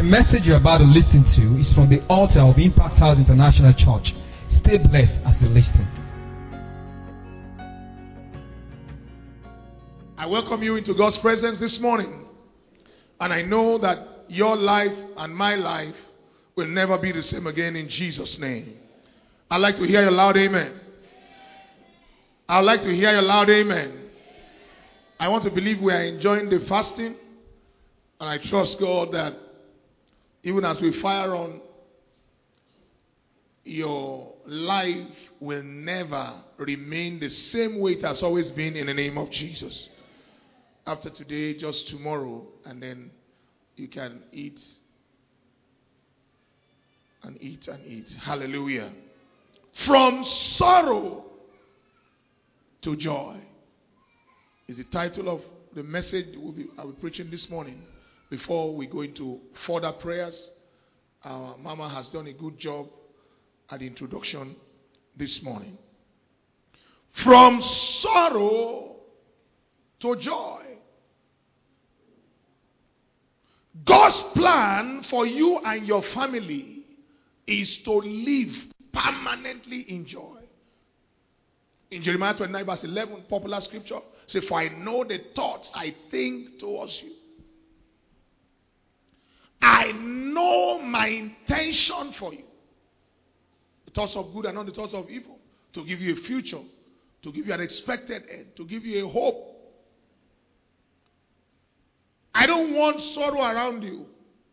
The message you're about to listen to is from the altar of Impact House International Church. Stay blessed as you listen. I welcome you into God's presence this morning. And I know that your life and my life will never be the same again in Jesus' name. I'd like to hear your loud amen. I'd like to hear your loud amen. I want to believe we are enjoying the fasting. And I trust God that even as we fire on, your life will never remain the same way it has always been in the name of Jesus. After today, just tomorrow, and then you can eat and eat and eat. Hallelujah. From sorrow to joy is the title of the message I'll be preaching this morning. Before we go into further prayers, our mama has done a good job at the introduction this morning. From sorrow to joy. God's plan for you and your family is to live permanently in joy. In Jeremiah 29 verse 11, popular scripture, say, for I know the thoughts I think towards you. I know my intention for you. The thoughts of good and not the thoughts of evil. To give you a future. To give you an expected end. To give you a hope. I don't want sorrow around you.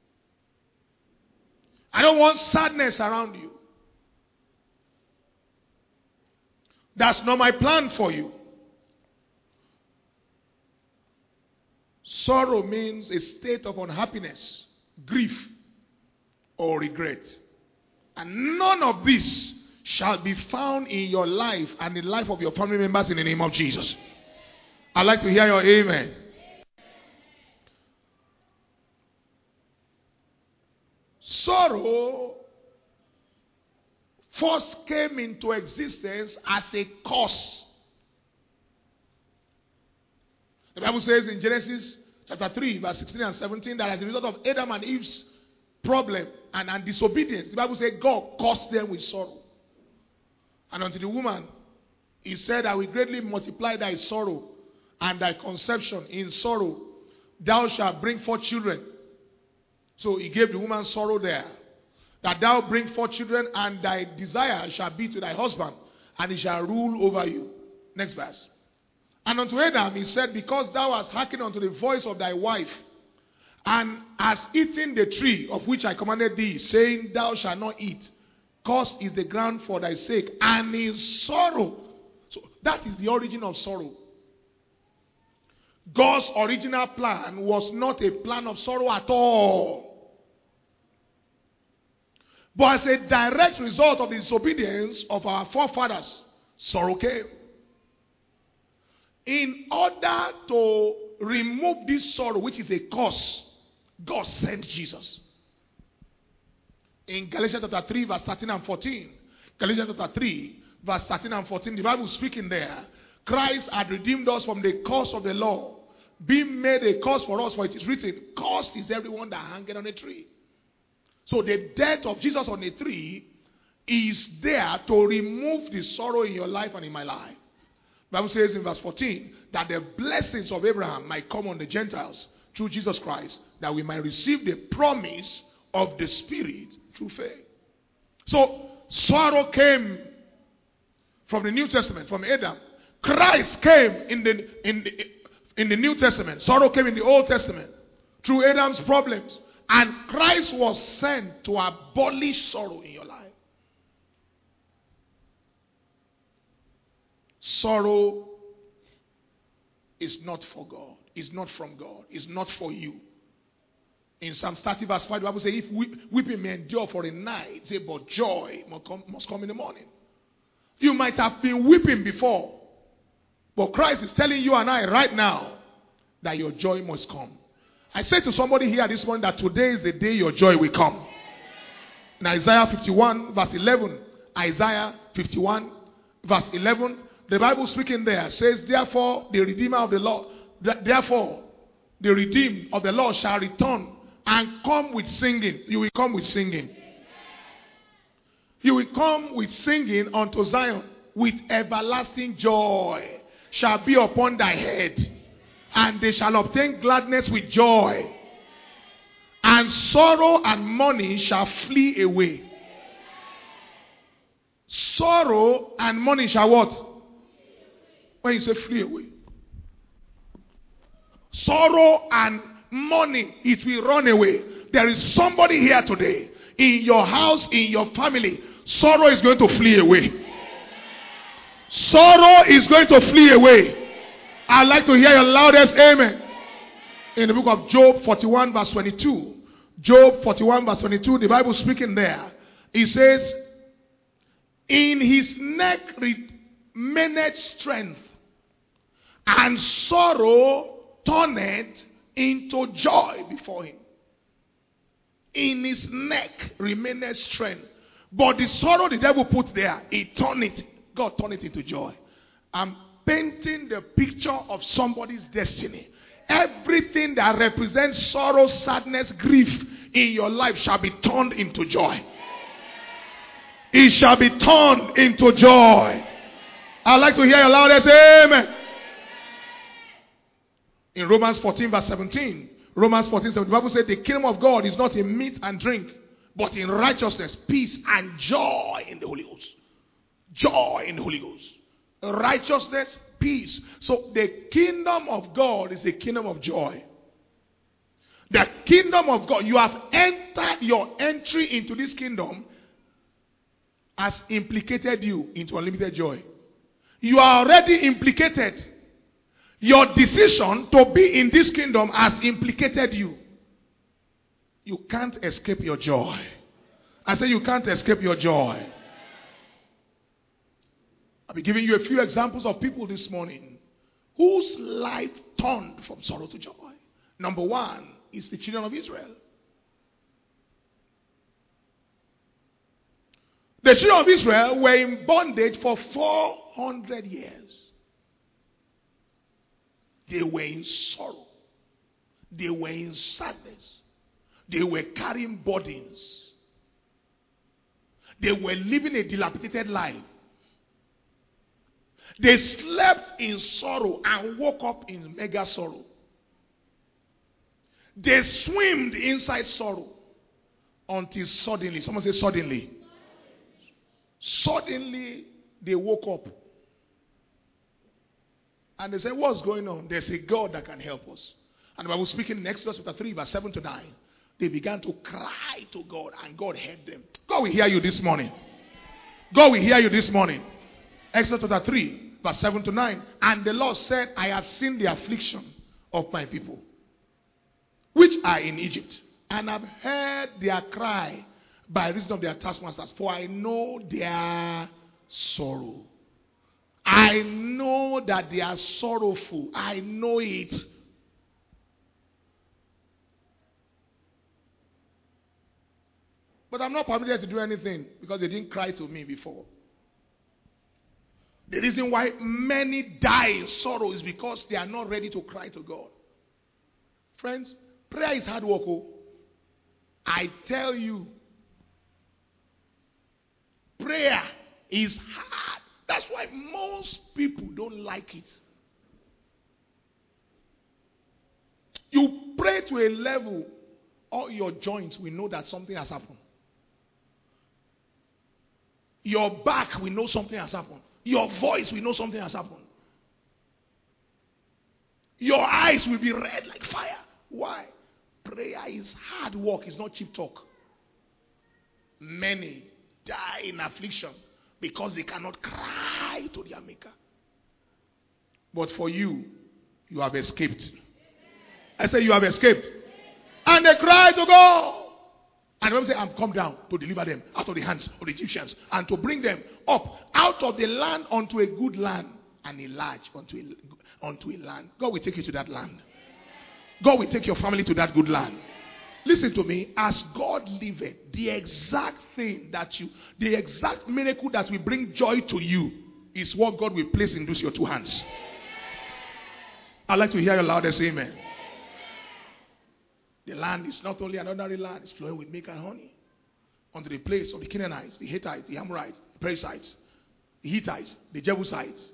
I don't want sadness around you. That's not my plan for you. Sorrow means a state of unhappiness, grief, or regret. And none of this shall be found in your life and in the life of your family members in the name of Jesus. I'd like to hear your amen. Sorrow first came into existence as a curse. The Bible says in Genesis chapter 3 verse 16 and 17 that as a result of Adam and Eve's problem and disobedience, the Bible says God cursed them with sorrow. And unto the woman, he said, I will greatly multiply thy sorrow and thy conception. In sorrow thou shalt bring forth children. So he gave the woman sorrow there. That thou bring forth children, and thy desire shall be to thy husband, and he shall rule over you. Next verse. And unto Adam he said, because thou hast hearkened unto the voice of thy wife, and hast eaten the tree of which I commanded thee, saying, thou shalt not eat. Cursed is the ground for thy sake, and in sorrow. So that is the origin of sorrow. God's original plan was not a plan of sorrow at all. But as a direct result of the disobedience of our forefathers, sorrow came. In order to remove this sorrow, which is a curse, God sent Jesus. In Galatians chapter 3, verse 13 and 14. Galatians chapter 3, verse 13 and 14. The Bible is speaking there. Christ had redeemed us from the curse of the law, being made a curse for us, for it is written, cursed is everyone that hangeth on a tree. So the death of Jesus on a tree is there to remove the sorrow in your life and in my life. The Bible says in verse 14 that the blessings of Abraham might come on the Gentiles through Jesus Christ, that we might receive the promise of the Spirit through faith. So sorrow came from the New Testament, from Adam. Christ came in the New Testament. Sorrow came in the Old Testament through Adam's problems. And Christ was sent to abolish sorrow in your life. Sorrow is not for God. It's not from God. It's not for you. In Psalm 30 verse 5, the Bible says, if weeping may endure for a night, say, but joy must come in the morning. You might have been weeping before. But Christ is telling you and I right now that your joy must come. I say to somebody here this morning that today is the day your joy will come. In Isaiah 51 verse 11, Isaiah 51 verse 11, the Bible speaking there says, therefore the redeemer of the Lord, therefore the redeemed of the Lord shall return and come with singing. You will come with singing. You will come with singing unto Zion, with everlasting joy shall be upon thy head, and they shall obtain gladness with joy, and sorrow and mourning shall flee away. Sorrow and mourning shall what? When you say flee away. Sorrow and mourning, it will run away. There is somebody here today, in your house, in your family, sorrow is going to flee away. Sorrow is going to flee away. I'd like to hear your loudest amen. In the book of Job 41 verse 22. Job 41 verse 22, the Bible speaking there. It says, in his neck remaineth strength, and sorrow turneth into joy before him. In his neck remaineth strength. But the sorrow the devil put there, God turned it into joy. I'm painting the picture of somebody's destiny. Everything that represents sorrow, sadness, grief in your life shall be turned into joy. It shall be turned into joy. I'd like to hear your loudest amen. In Romans 14 verse 17. Romans 14, 17, the Bible said the kingdom of God is not in meat and drink, but in righteousness, peace, and joy in the Holy Ghost. Joy in the Holy Ghost. Righteousness, peace. So the kingdom of God is a kingdom of joy. The kingdom of God, you have entered, your entry into this kingdom has implicated you into unlimited joy. You are already implicated. Your decision to be in this kingdom has implicated you. You can't escape your joy. I say you can't escape your joy. I'll be giving you a few examples of people this morning whose life turned from sorrow to joy. Number one is the children of Israel. The children of Israel were in bondage for 400 years. They were in sorrow. They were in sadness. They were carrying burdens. They were living a dilapidated life. They slept in sorrow and woke up in mega sorrow. They swam inside sorrow until suddenly, someone say suddenly. Suddenly they woke up. And they said, what's going on? There's a God that can help us. And the Bible speaking in Exodus chapter 3 verse 7 to 9. They began to cry to God and God heard them. God will hear you this morning. God will hear you this morning. Exodus chapter 3 verse 7 to 9. And the Lord said, I have seen the affliction of my people, which are in Egypt, and have heard their cry by reason of their taskmasters, for I know their sorrow. I know that they are sorrowful. I know it. But I'm not permitted to do anything because they didn't cry to me before. The reason why many die in sorrow is because they are not ready to cry to God. Friends, prayer is hard work. Oh. I tell you, prayer is hard. That's why most people don't like it. You pray to a level, all your joints will know that something has happened. Your back will know something has happened. Your voice will know something has happened. Your eyes will be red like fire. Why? Prayer is hard work. It's not cheap talk. Many die in affliction because they cannot cry to their maker. But for you, you have escaped. I say you have escaped. And they cry to God. And the Bible says, I'm come down to deliver them out of the hands of the Egyptians and to bring them up out of the land unto a good land and enlarge unto a land. God will take you to that land. God will take your family to that good land. Listen to me. As God liveth, the exact miracle that will bring joy to you is what God will place in those your two hands. I'd like to hear your loudest amen. The land is not only an ordinary land, it's flowing with milk and honey. Unto the place of the Canaanites, the Hittites, the Amorites, the Perizzites, the Hittites, the Jebusites,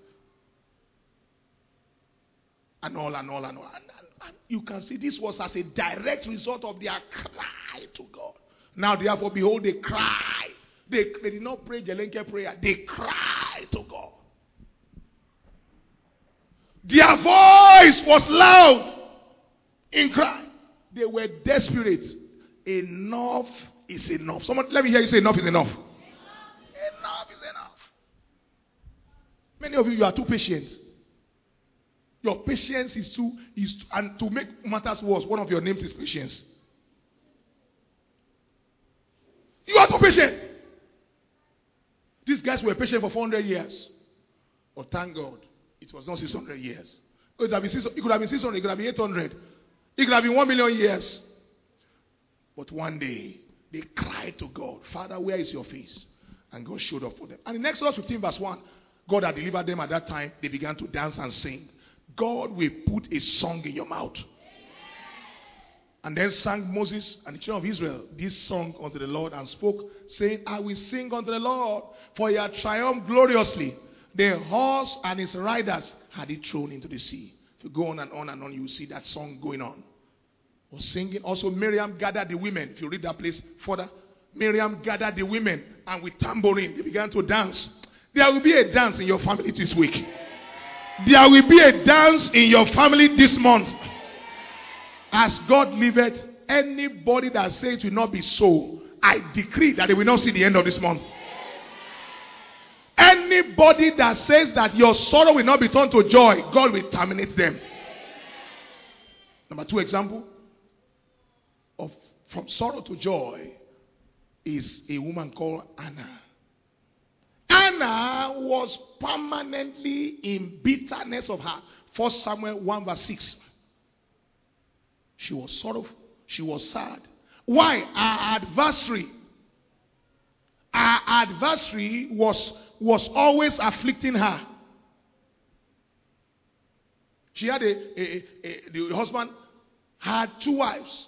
and all. And you can see this was as a direct result of their cry to God. Now, therefore, behold, they cry. They did not pray Jelenke prayer. They cry to God. Their voice was loud in cry. They were desperate. Enough is enough. Someone, let me hear you say enough is enough. Enough is enough. Many of you are too patient. Your patience is too, and to make matters worse, one of your names is patience. You are too patient. These guys were patient for 400 years. But thank God, it was not 600 years. It could have been 600, it could have been 800. It could have been 1 million years. But one day, they cried to God, Father, where is your face? And God showed up for them. And in Exodus 15 verse 1, God had delivered them at that time. They began to dance and sing. God will put a song in your mouth. And then sang Moses and the children of Israel this song unto the Lord and spoke, saying, I will sing unto the Lord, for he had triumphed gloriously. The horse and his riders had he thrown into the sea. If you go on and on, you will see that song going on. Was singing. Also, Miriam gathered the women. If you read that place further, Miriam gathered the women, and with tambourine, they began to dance. There will be a dance in your family this week. There will be a dance in your family this month. As God liveth, anybody that says it will not be so, I decree that they will not see the end of this month. Anybody that says that your sorrow will not be turned to joy, God will terminate them. Number 2 example of from sorrow to joy is a woman called Anna. Anna was permanently in bitterness of heart. 1 Samuel 1 verse 6. She was sorrowful. She was sad. Why? Our adversary was always afflicting her. She had the husband had 2 wives.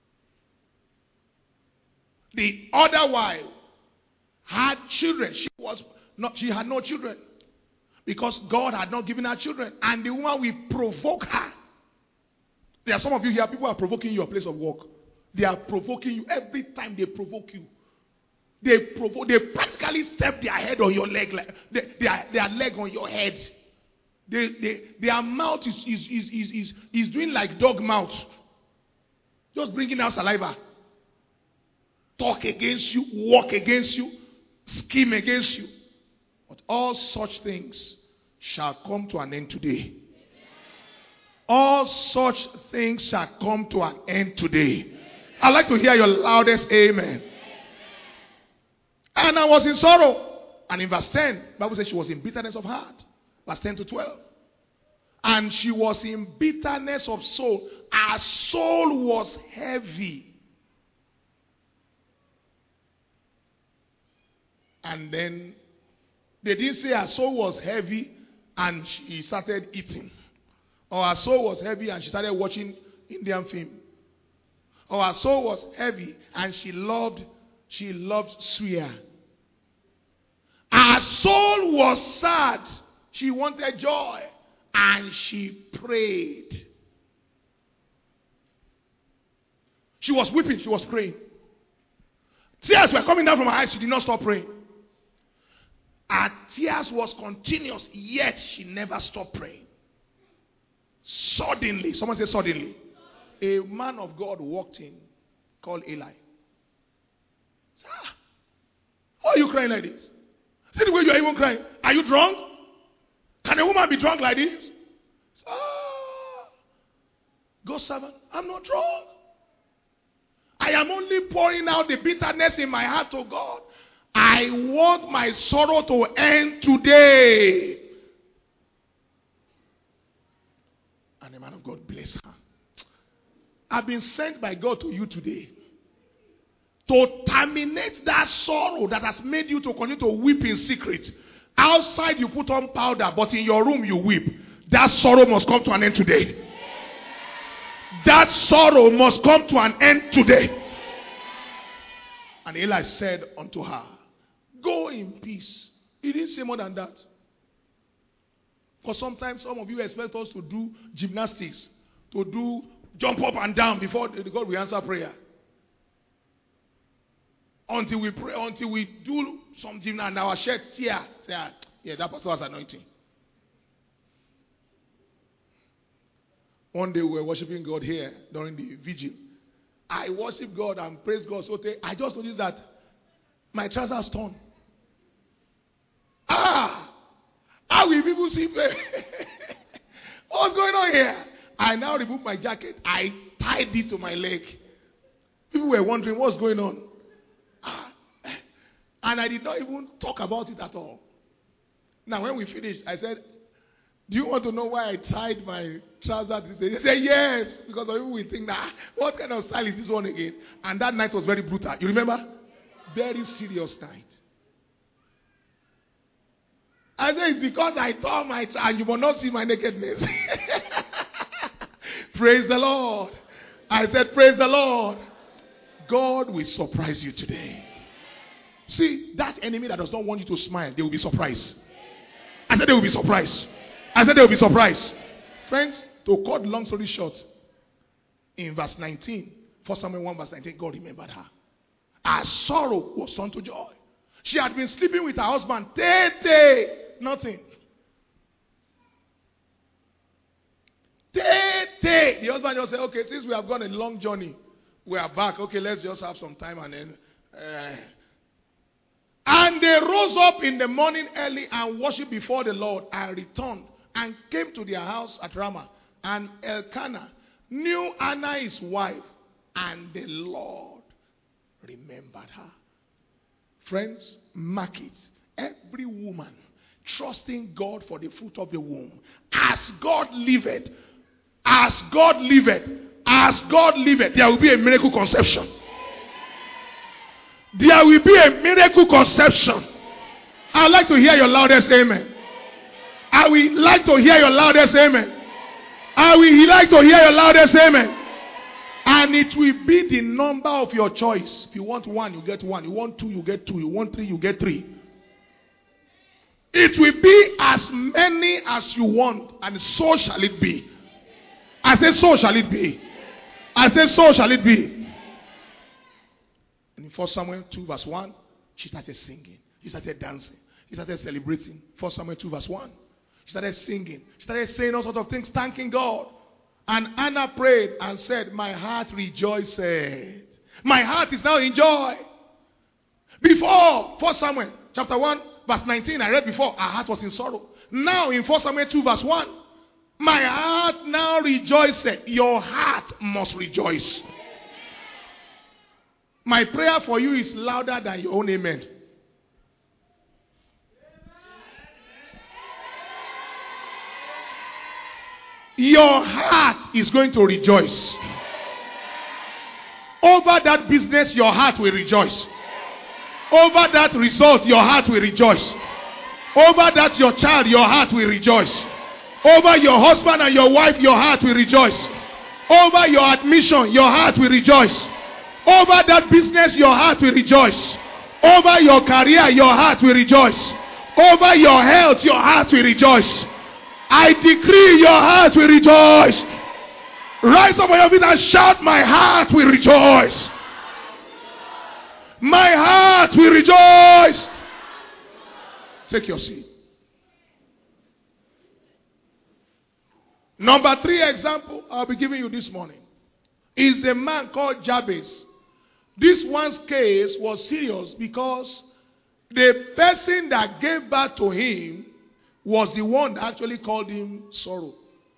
The other wife had children. She had no children because God had not given her children. And the woman will provoke her. There are some of you here, people are provoking your place of work. They are provoking you every time they provoke you. They practically step their head on your leg, like their leg on your head. Their mouth is doing like dog mouth, just bringing out saliva. Talk against you, walk against you, scheme against you. But all such things shall come to an end today. All such things shall come to an end today. I'd like to hear your loudest amen. And I was in sorrow. And in verse 10, the Bible says she was in bitterness of heart. Verse 10 to 12. And she was in bitterness of soul. Her soul was heavy. And then they didn't say her soul was heavy and she started eating. Or her soul was heavy and she started watching Indian film. Or her soul was heavy and she loved swear. Her soul was sad. She wanted joy. And she prayed. She was weeping. She was praying. Tears were coming down from her eyes. She did not stop praying. Her tears was continuous. Yet she never stopped praying. Suddenly, someone say suddenly, a man of God walked in called Eli. Said, why are you crying like this? See the way you are even crying. Are you drunk? Can a woman be drunk like this? God servant, I'm not drunk. I am only pouring out the bitterness in my heart to God. I want my sorrow to end today. And the man of God bless her. I've been sent by God to you today to terminate that sorrow that has made you to continue to weep in secret. Outside you put on powder, but in your room you weep. That sorrow must come to an end today. That sorrow must come to an end today. And Eli said unto her, go in peace. He didn't say more than that. Because sometimes some of you expect us to do gymnastics, to do jump up and down before God will answer prayer. Until we pray, until we do some gymnastics and our shirt tear. Yeah, that pastor was anointing. One day we were worshiping God here during the vigil. I worship God and praise God. So I just noticed that my trousers torn. How will people see me? What's going on here? I now removed my jacket. I tied it to my leg. People were wondering what's going on. And I did not even talk about it at all. Now when we finished, I said, do you want to know why I tied my trousers this day? They said, yes. Because some people will think, what kind of style is this one again? And that night was very brutal. You remember? Very serious night. I said, it's because I tore my trousers and you will not see my nakedness. Praise the Lord. I said, praise the Lord. God will surprise you today. See, that enemy that does not want you to smile, they will be surprised. I said they will be surprised. I said they will be surprised. Friends, to cut long story short, in verse 19, 1 Samuel 1 verse 19, God remembered her. Her sorrow was turned to joy. She had been sleeping with her husband. Nothing. The husband just said, okay, since we have gone a long journey, we are back. Okay, let's just have some time and then... And they rose up in the morning early and worshipped before the Lord and returned and came to their house at Ramah. And Elkanah knew Anna his wife, and the Lord remembered her. Friends, mark it. Every woman trusting God for the fruit of the womb. As God liveth, as God liveth, as God liveth, there will be a miracle conception. There will be a miracle conception. I'd like to hear your loudest amen. I would like to hear your loudest amen. I would like to hear your loudest amen. And it will be the number of your choice. If you want one, you get one. You want two, you get two. You want three, you get three. It will be as many as you want, and so shall it be. I say, so shall it be. I say, so shall it be. And in 1 Samuel 2 verse 1, she started singing. She started dancing. She started celebrating. 1 Samuel 2 verse 1. She started singing. She started saying all sorts of things, thanking God. And Anna prayed and said, my heart rejoiceth. My heart is now in joy. Before 1 Samuel chapter 1 verse 19, I read before, her heart was in sorrow. Now in 1 Samuel 2 verse 1, my heart now rejoiceth. Your heart must rejoice. My prayer for you is louder than your own amen. Your heart is going to rejoice. Over that business, your heart will rejoice. Over that result, your heart will rejoice. Over that your child, your heart will rejoice. Over your husband and your wife, your heart will rejoice. Over your admission, your heart will rejoice. Over that business, your heart will rejoice. Over your career, your heart will rejoice. Over your health, your heart will rejoice. I decree your heart will rejoice. Rise up on your feet and shout, my heart will rejoice. My heart will rejoice. Take your seat. Number 3 example I'll be giving you this morning is the man called Jabez. This one's case was serious because the person that gave birth to him was the one that actually called him sorrow.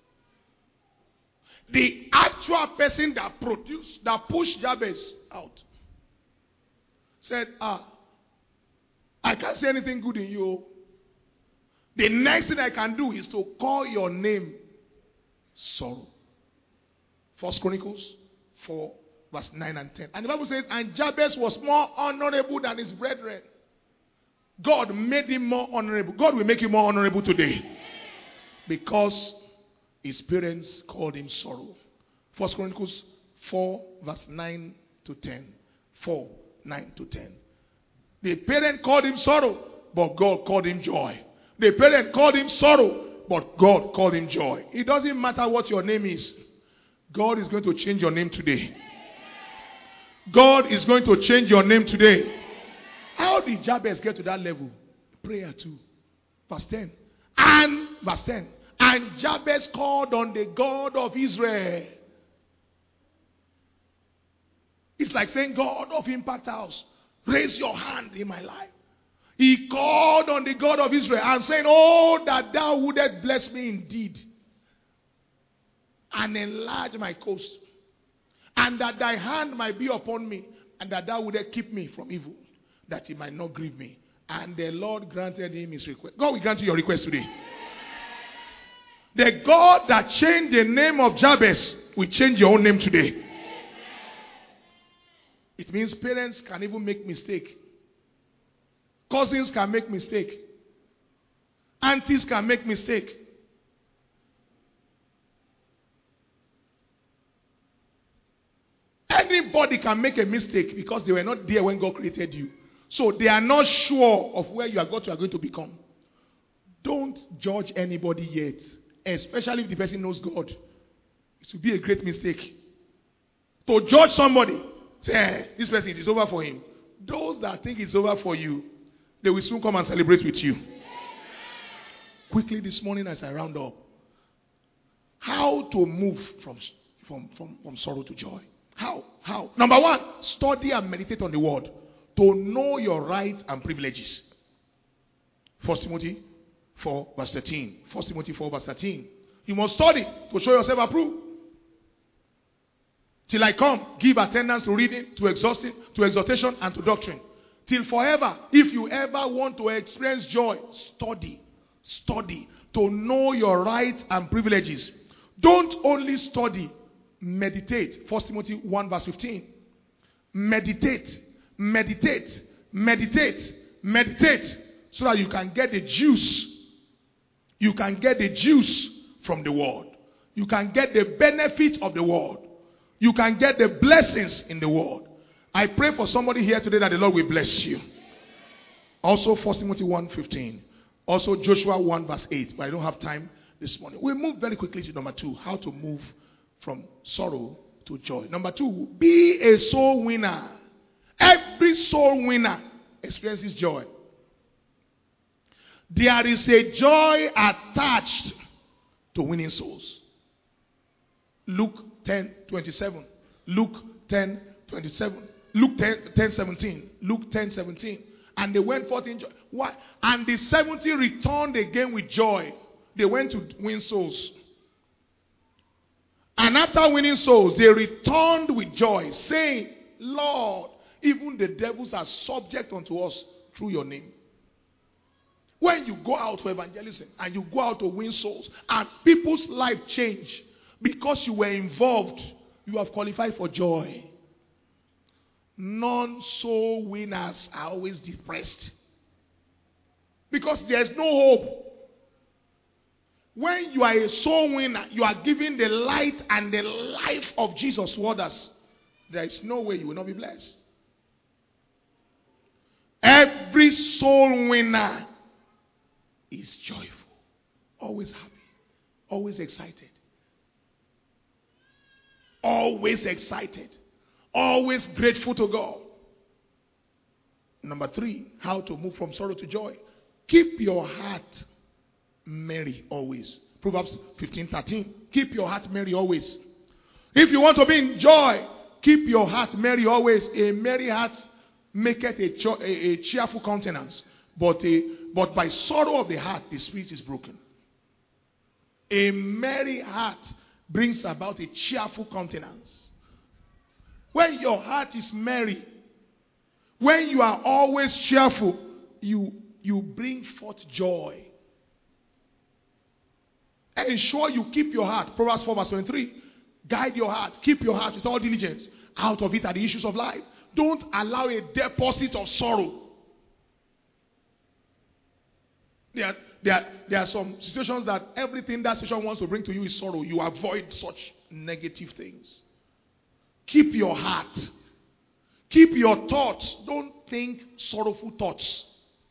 The actual person that pushed Jabez out said, I can't see anything good in you. The next thing I can do is to call your name sorrow. 1 Chronicles 4 verse 9 and 10. And the Bible says, and Jabez was more honorable than his brethren. God made him more honorable. God will make you more honorable today. Because his parents called him sorrow. 1 Chronicles 4, verse 9 to 10. 4, 9 to 10. The parent called him sorrow, but God called him joy. The parent called him sorrow, but God called him joy. It doesn't matter what your name is. God is going to change your name today. God is going to change your name today. How did Jabez get to that level? Prayer 2. Verse 10. And, verse 10. And Jabez called on the God of Israel. It's like saying, God of Impact House, raise your hand in my life. He called on the God of Israel and saying, oh, that thou wouldest bless me indeed and enlarge my coast, and that thy hand might be upon me, and that thou wouldest keep me from evil, that he might not grieve me. And the Lord granted him his request. God will grant you your request today. The God that changed the name of Jabez will change your own name today. It means parents can even make mistake. Cousins can make mistake. Aunties can make mistake. Anybody can make a mistake because they were not there when God created you. So they are not sure of where you are going to become. Don't judge anybody yet. Especially if the person knows God. It will be a great mistake. To judge somebody, say, this person, it is over for him. Those that think it's over for you, they will soon come and celebrate with you. Quickly this morning as I round up. How to move from sorrow to joy. How? Number 1, study and meditate on the word. To know your rights and privileges. 1 Timothy 4 verse 13. 1 Timothy 4 verse 13. You must study to show yourself approved. Till I come, give attendance to reading, to exhortation, and to doctrine. Till forever, if you ever want to experience joy, study to know your rights and privileges. Don't only study, meditate. 1 Timothy 1 verse 15. Meditate, so that you can get the juice. You can get the juice from the word. You can get the benefit of the word. You can get the blessings in the word. I pray for somebody here today that the Lord will bless you. Also 1 Timothy 1:15. Also Joshua 1 verse 8. But I don't have time this morning. We'll move very quickly to number 2. How to move from sorrow to joy. Number 2, be a soul winner. Every soul winner experiences joy. There is a joy attached to winning souls. Luke 10:27. Luke 10:27. Luke 10:17. Luke 10:17. And they went forth in joy. What? And the 70 returned again with joy. They went to win souls. And after winning souls, they returned with joy, saying, Lord, even the devils are subject unto us through your name. When you go out for evangelism and you go out to win souls and people's life change because you were involved, you have qualified for joy. Non-soul winners are always depressed because there's no hope. When you are a soul winner, you are giving the light and the life of Jesus to others. There is no way you will not be blessed. Every soul winner is joyful, always happy, always excited. Always excited, always grateful to God. Number 3, how to move from sorrow to joy. Keep your heart merry always. Proverbs 15:13. Keep your heart merry always. If you want to be in joy, keep your heart merry always. A merry heart maketh a cheerful countenance. But by sorrow of the heart, the spirit is broken. A merry heart brings about a cheerful countenance. When your heart is merry, when you are always cheerful, you bring forth joy. Ensure you keep your heart. Proverbs 4 verse 23. Guide your heart. Keep your heart with all diligence. Out of it are the issues of life. Don't allow a deposit of sorrow. There are some situations that everything that situation wants to bring to you is sorrow. You avoid such negative things. Keep your heart. Keep your thoughts. Don't think sorrowful thoughts.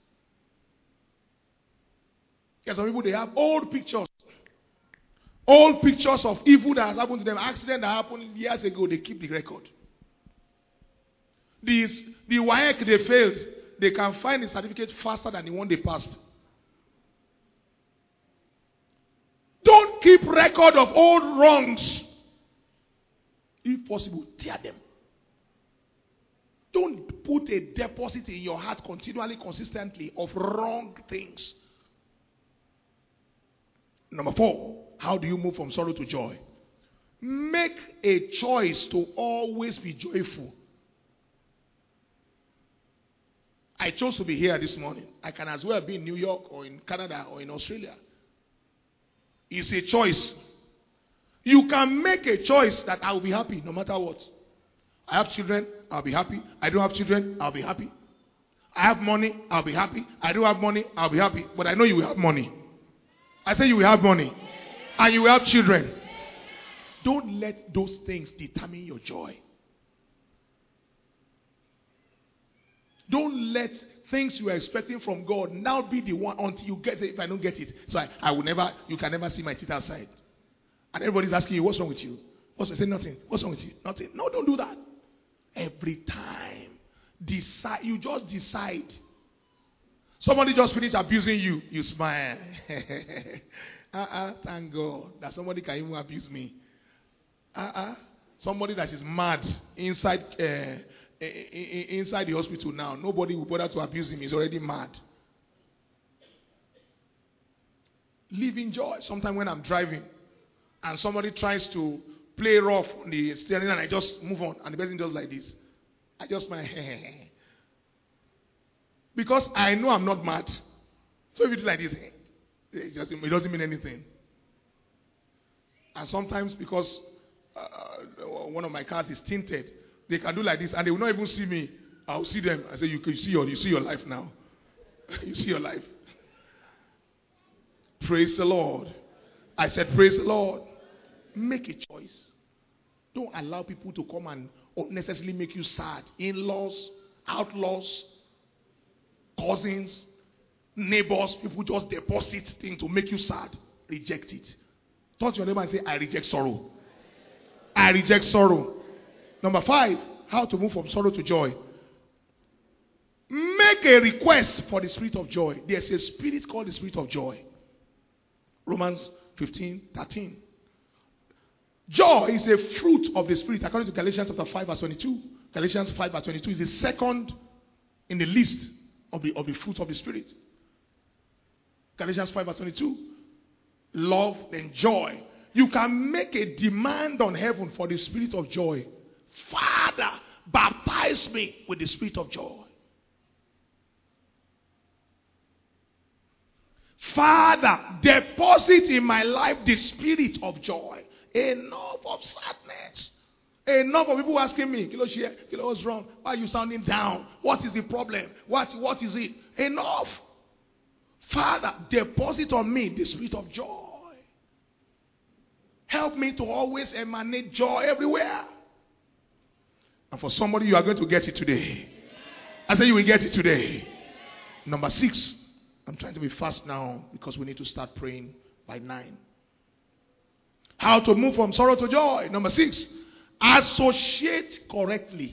There's some people, they have old pictures. Old pictures of evil that has happened to them. Accident that happened years ago. They keep the record. The WAEC they failed. They can find the certificate faster than the one they passed. Don't keep record of old wrongs. If possible, tear them. Don't put a deposit in your heart continually, consistently of wrong things. Number 4, how do you move from sorrow to joy? Make a choice to always be joyful. I chose to be here this morning. I can as well be in New York or in Canada or in Australia. It's a choice. You can make a choice that I will be happy no matter what. I have children, I'll be happy. I don't have children, I'll be happy. I have money, I'll be happy. I don't have money, I'll be happy. But I know you will have money. I say you will have money. And you will have children. Don't let those things determine your joy. Don't let things you are expecting from God now be the one until you get it. If I don't get it, so I will never, you can never see my teeth outside. And everybody's asking you, what's wrong with you? What's, I say nothing. What's wrong with you? Nothing. No, don't do that. Every time, decide. You just decide. Somebody just finished abusing you. You smile. Thank God that somebody can even abuse me. Somebody that is mad inside the hospital now. Nobody will bother to abuse him. He's already mad. Live in joy. Sometimes when I'm driving and somebody tries to play rough on the steering and I just move on and the person does like this, I just smile. Because I know I'm not mad. So if you do like this, it doesn't mean anything. And sometimes because one of my cars is tinted, they can do like this and they will not even see me. I'll see them. I say, you see your life now. You see your life. Praise the Lord. I said, praise the Lord. Make a choice. Don't allow people to come and unnecessarily make you sad. In-laws, outlaws, cousins, neighbors, people just deposit things to make you sad. Reject it. Touch your neighbor and say, I reject sorrow. I reject sorrow. Number 5, how to move from sorrow to joy. Make a request for the spirit of joy. There's a spirit called the spirit of joy. Romans 15:13. Joy is a fruit of the spirit according to Galatians chapter 5 verse 22. Galatians 5 verse 22 is the second in the list of the fruit of the spirit. Galatians 5 verse 22. Love and joy. You can make a demand on heaven for the spirit of joy. Father, baptize me with the spirit of joy. Father, deposit in my life the spirit of joy. Enough of sadness. Enough of people asking me, what's wrong? Why are you sounding down? What is the problem? What is it? Enough. Father, deposit on me the spirit of joy. Help me to always emanate joy everywhere. And for somebody, you are going to get it today. I say you will get it today. Number 6. I'm trying to be fast now because we need to start praying by 9. How to move from sorrow to joy. Number 6. Associate correctly.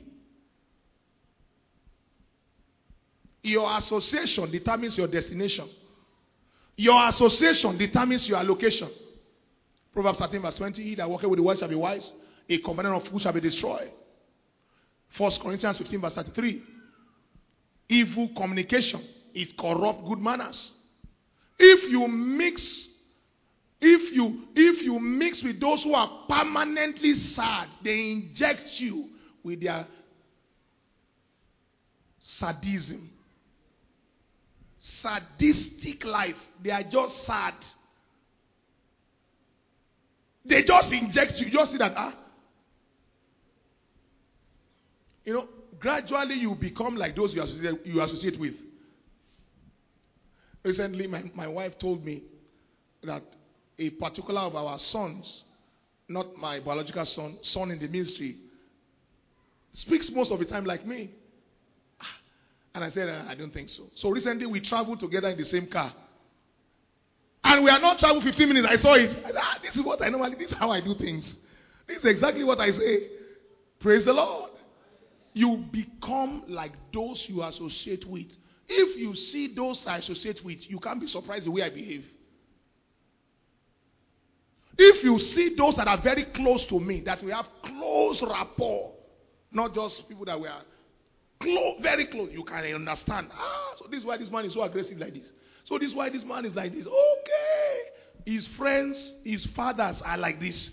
Your association determines your destination. Your association determines your allocation. Proverbs 13 verse 20. He that walketh with the wise shall be wise. A companion of fools shall be destroyed. 1 Corinthians 15 verse 33. Evil communication, it corrupts good manners. If you mix with those who are permanently sad, they inject you with their sadism. Sadistic life. They are just sad. They just inject you. You just see that, gradually you become like those you associate with. Recently, my wife told me that a particular of our sons not my biological son in the ministry, speaks most of the time like me. And I said, I don't think so. So recently we traveled together in the same car. And we are not traveling 15 minutes. I saw it. I said, this is what I normally, this is how I do things. This is exactly what I say. Praise the Lord. You become like those you associate with. If you see those I associate with, you can't be surprised the way I behave. If you see those that are very close to me, that we have close rapport, not just people that we are close, very close, you can understand. So this is why this man is so aggressive like this. So this is why this man is like this. Okay. His friends, his fathers are like this.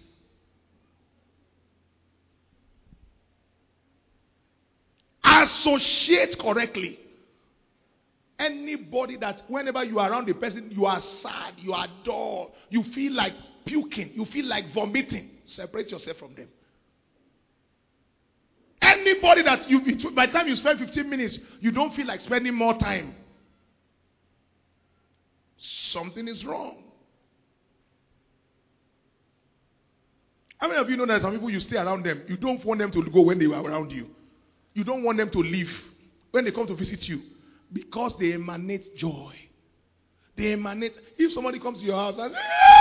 Associate correctly. Anybody that whenever you are around the person, you are sad, you are dull, you feel like puking, you feel like vomiting, separate yourself from them. Anybody that by the time you spend 15 minutes, you don't feel like spending more time. Something is wrong. How many of you know that some people you stay around them, you don't want them to go when they were around you. You don't want them to leave when they come to visit you. Because they emanate joy. They emanate. If somebody comes to your house and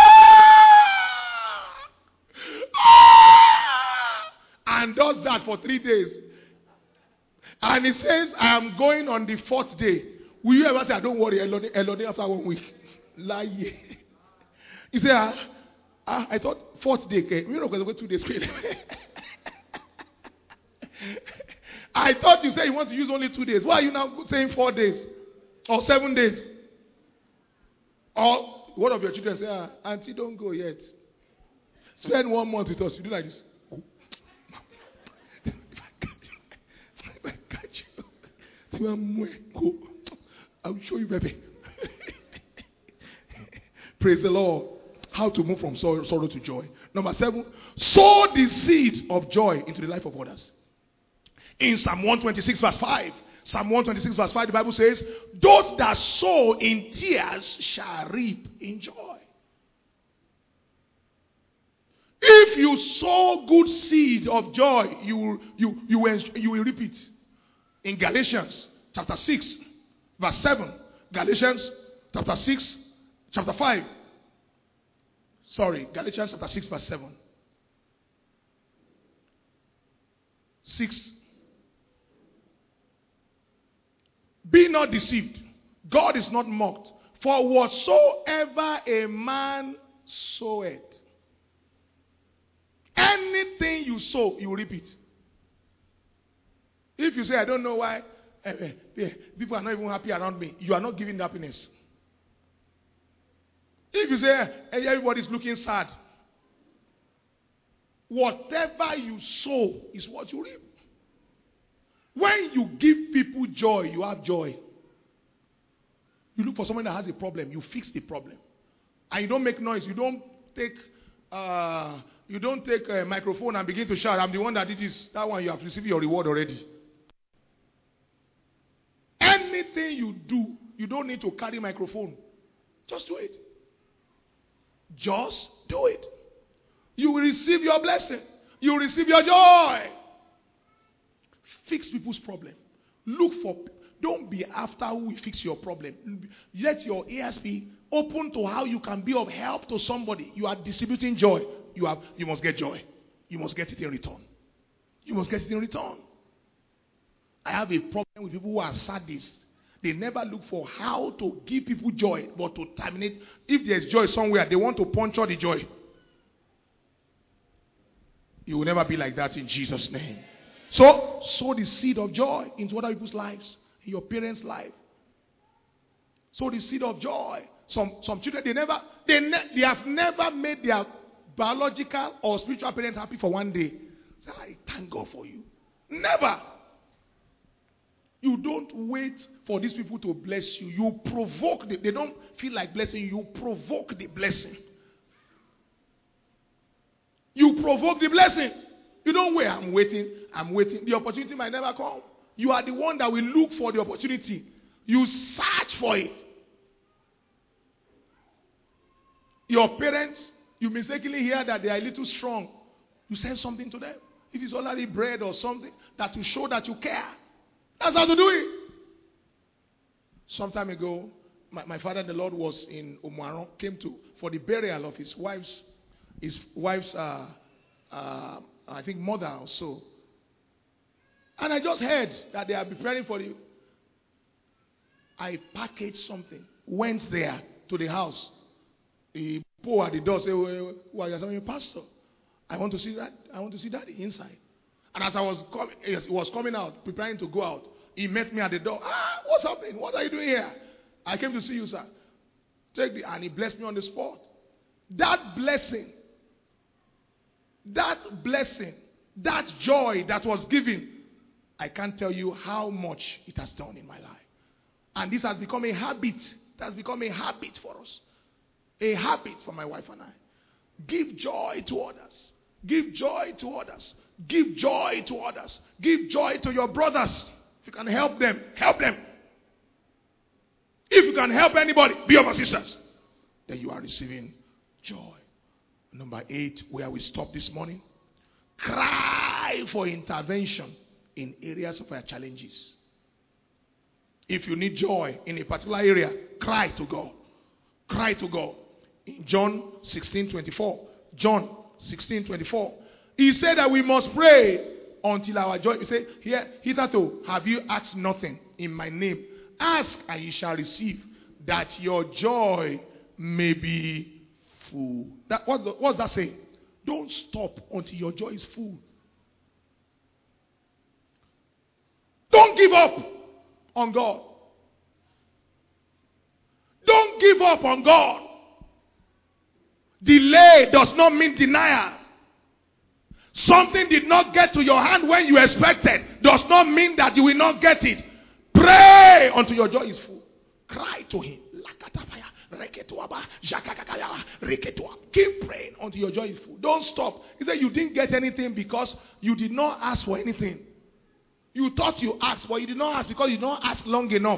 and does that for 3 days, and he says, I am going on the 4th day, will you ever say, don't worry, Elodie after 1 week? Lie. You say, I thought 4th day came. You know, because I go 2 days. I thought you said you want to use only 2 days. Why are you now saying 4 days? Or 7 days? Or one of your children say, Auntie, don't go yet. Spend 1 month with us. You do like this. If I catch you, I will show you, baby. Praise the Lord. How to move from sorrow to joy. Number 7, sow the seed of joy into the life of others. In Psalm 126 verse 5, Psalm 126 verse 5, the Bible says, those that sow in tears shall reap in joy. If you sow good seed of joy, you will reap it. In Galatians chapter 6 verse 7, Galatians chapter 6, chapter 5. Galatians chapter 6 verse 7. 6. Be not deceived. God is not mocked. For whatsoever a man soweth, anything you sow, you reap it. If you say, I don't know why people are not even happy around me, you are not giving happiness. If you say, hey, everybody's looking sad, whatever you sow is what you reap. When you give people joy, you have joy. You look for someone that has a problem, you fix the problem. And you don't make noise. You don't take a microphone and begin to shout, I'm the one that did this. That one, you have received your reward already. Anything you do, you don't need to carry microphone. Just do it. Just do it. You will receive your blessing. You will receive your joy. Fix people's problem. Don't be after who will fix your problem. Let your ears be open to how you can be of help to somebody. You are distributing joy. You must get joy. You must get it in return. You must get it in return. I have a problem with people who are sadists. They never look for how to give people joy, but to terminate. If there's joy somewhere, they want to puncture the joy. You will never be like that in Jesus' name. So, sow the seed of joy into other people's lives, in your parents' life. Sow the seed of joy. Some children, they have never made their biological or spiritual parents happy for one day. Say, I thank God for you. Never. You don't wait for these people to bless you. You provoke them. They don't feel like blessing you. You provoke the blessing. You provoke the blessing. You don't wait. I'm waiting. The opportunity might never come. You are the one that will look for the opportunity. You search for it. Your parents, You mistakenly hear that they are a little strong. You send something to them. If it's already bread or something, that will show that you care. That's how to do it. Some time ago, my father in the Lord was in Omuaron, came to for the burial of his wife's I think mother or so. And I just heard that they are preparing for you. I packaged something, went there to the house. The boy at the door said, "Who are you? I'm a pastor. I want to see that. I want to see that inside." And as I was coming, he was coming out, preparing to go out. He met me at the door. What's happening? What are you doing here? I came to see you, sir. And he blessed me on the spot. That blessing, that joy that was given, I can't tell you how much it has done in my life. And this has become a habit. It has become a habit for us. A habit for my wife and I. Give joy to others. Give joy to others. Give joy to others. Give joy to your brothers. If you can help them, help them. If you can help anybody, be your sisters. Then you are receiving joy. Number 8, where we stop this morning. Cry for intervention in areas of our challenges. If you need joy in a particular area, cry to God. Cry to God. In John 16:24. John 16:24. He said that we must pray until our joy. He said, hitherto have you asked nothing in my name. Ask and you shall receive, that your joy may be full. What's that saying? Don't stop until your joy is full. Don't give up on God. Don't give up on God. Delay does not mean denial. Something did not get to your hand when you expected does not mean that you will not get it. Pray until your joy is full. Cry to him. Keep praying until your joy is full. Don't stop. He said you didn't get anything because you did not ask for anything. You thought you asked, but you did not ask because you did not ask long enough.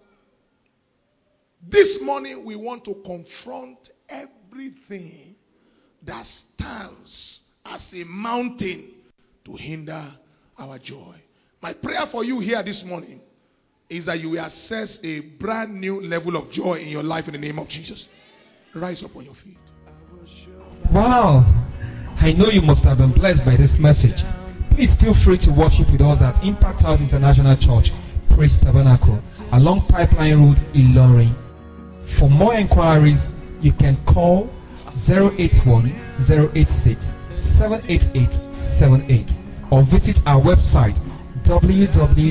This morning we want to confront everything that stands as a mountain to hinder our joy. My prayer for you here this morning is that you will access a brand new level of joy in your life in the name of Jesus. Rise up on your feet. Wow. I know you must have been blessed by this message. Please feel free to worship with us at Impact House International Church, Praise Tabernacle, along Pipeline Road, Ilorin. For more inquiries, you can call 081-086-78878 or visit our website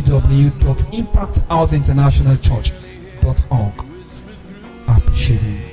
www.impacthouseinternationalchurch.org. I appreciate you.